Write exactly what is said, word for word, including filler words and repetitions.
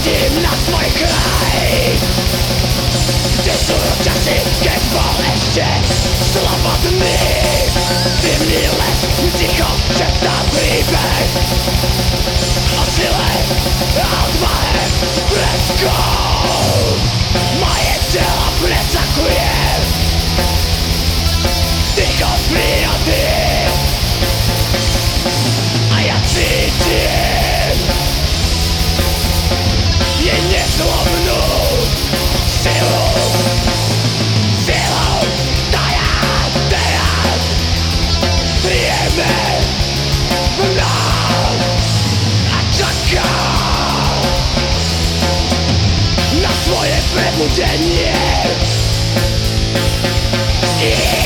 vrátim na svoj kraj, kde sú časy, keď bol ešte slobodný. Zimný les ticho šeptá príbeh o sile a odvahe predkov. Moje telo presakuje ticho prírody a ja cítim jej neslovnú silu. Silou to ja teraz jeme mnou a čakám na svoje prebudenie. Yeah.